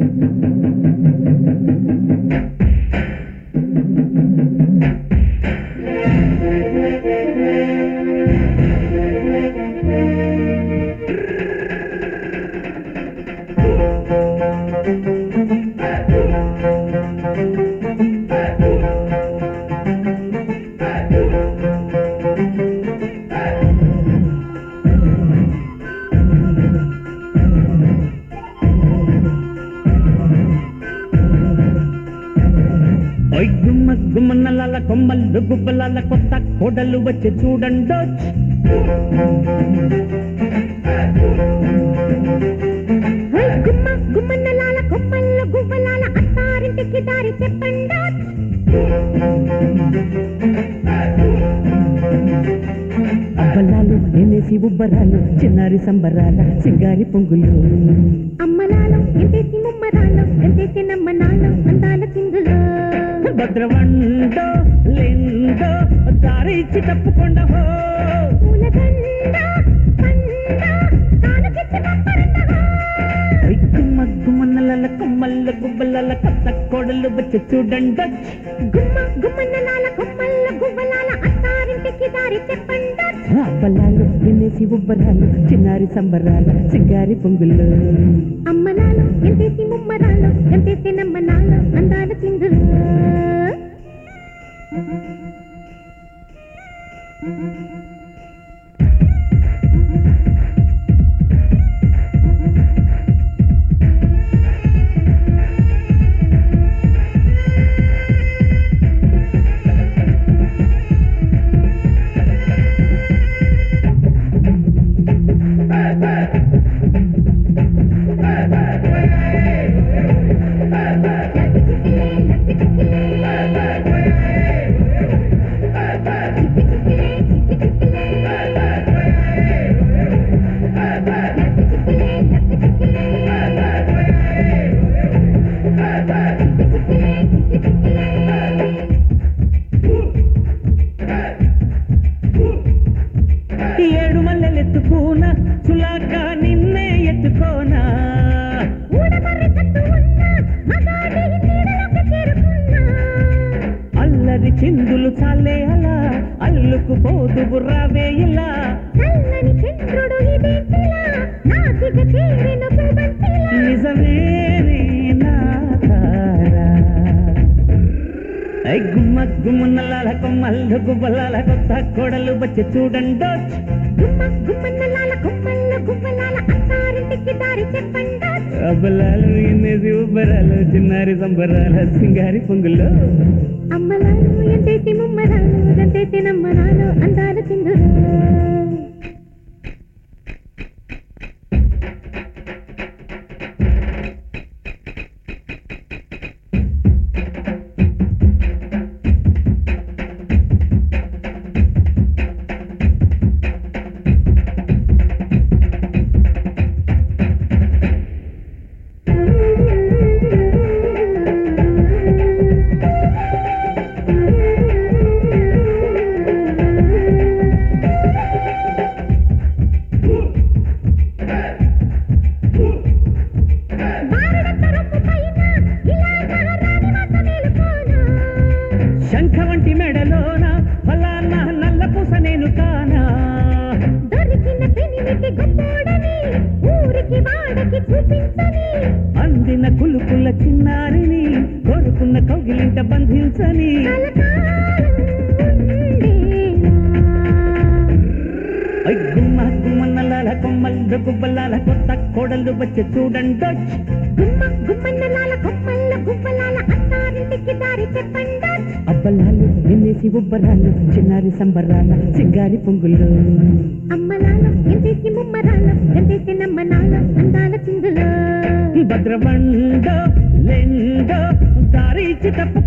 గుమ్మన్నలాల కొమ్మలు గుబ్బలాల కొత్త కోడలు వచ్చి చూడండి గుమ్మన్నలాల కొమ్మలు గుబ్బలాల అత్తారింటికి దారి చెప్పండి అబ్బలాలు ఎన్నేసి ఉబ్బరాలు చిన్నారి సంబరాల సింగారి పొంగులు అమ్మలాలు ఎంతేసి ముమ్మరాలు ఎంతేసి నమ్మనాలు అందాల చిందులు భద్రవండో లిందో దారి ఇచ్చి తప్పకుండా హో గుమ్మన్నలాల కొమ్మల్ల గుబ్బలాల కొత్త కోడలు వచ్చి చూడండి గుమ్మన్నలాల కొమ్మల్ల గుబ్బలాల అత్తారింటికి దారి చెప్పండి అబ్బలాలు ఎన్నేసి ఉబ్బరాలు చిన్నారి సంబరాల సింగారి పొంగులు అమ్మలాలు ఎంతేసి ముమ్మరాలు ఎంతేసి నమ్మనాలు అందాల చిందులు ఏడు మల్లెలెత్తుకోనా చులాక నిన్నే ఎత్తుకోనా అల్లరి చిందులు చాలే అలా అల్లుకు పోదు బుర్రావే ఇలా నిజమేనే నా తారా గుమ్మన్నలాల కొమ్మల్లు గుబ్బలాల కొత్త కోడలు వచ్చి చూడండి అబ్బలాలు ఎన్నేసి ఉబ్బరాలు చిన్నారి సంబరాల సింగారి పొంగులు అమ్మలాలు ఎంతేసి ముమ్మరాలు ఎంతేసి నమ్మరాలు అందాల చిందులు శంఖ వంటి మెడలోన ఫలానా నల్ల పూస నేను కానా దొరికిన పెనిమిటి గొప్పోడని ఊరికి వాడకి చూపించని అందిన కులుకుల చిన్నారిని కోరుకున్న కౌగిలింట బంధించని గుమ్మన్నలాల కొమ్మల్లు గుబ్బలాల కొత్త కోడలు వచ్చి చూడండి గుమ్మన్నలాల కొమ్మల్ల గుబ్బలాల అత్తారింటికి దారి చెప్పండి అబ్బలాలు ఎన్నేసి ఉబ్బరాలు చిన్నారి సంబరాల సింగారి పొంగులు అమ్మలాలు ఎంతేసి ముమ్మరాలు ఎంతేసి నమ్మనాలు అందాల చిందులు భద్రవండో లెండో దారి ఇచ్చి తప్ప